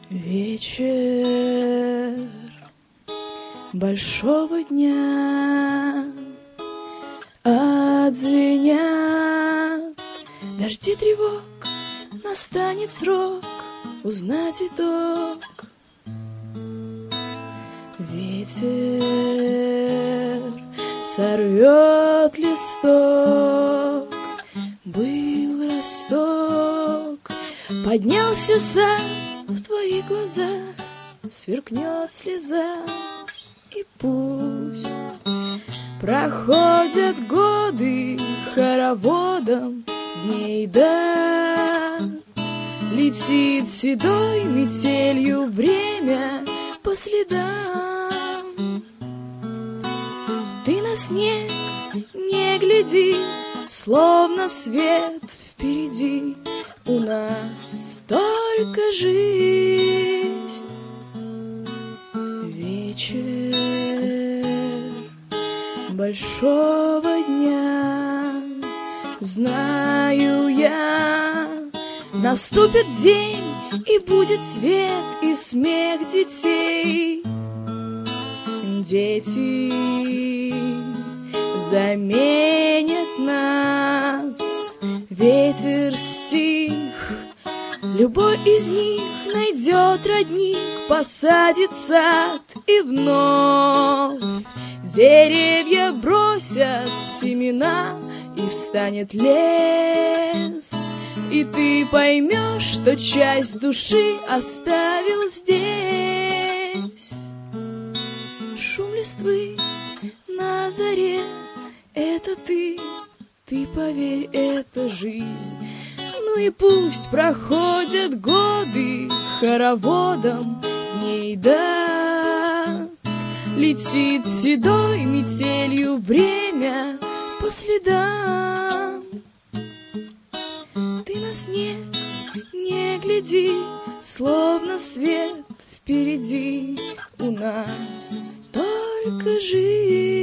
Вечер большого дня, отзвенят дожди тревог, настанет срок узнать итог. Ветер сорвет листок, был росток, поднялся сад, в твоих глазах сверкнет слеза. И пусть проходят годы хороводом дней, да летит седой метелью время по следам. Ты на снег не гляди, словно свет впереди. У нас только жизнь. Вечер большого дня, знаю я, наступит день, и будет свет и смех детей. Дети заменят нас, ветер стих, любой из них найдет родник, посадит сад, и вновь деревья бросят семена, и встанет лес, и ты поймешь, что часть души оставил здесь. Шум листвы на заре — это ты поверь, это жизнь. Ну и пусть проходят годы хороводом дней, да летит седой метелью время по следам. Ты на снег не гляди, словно свет впереди. У нас только жизнь.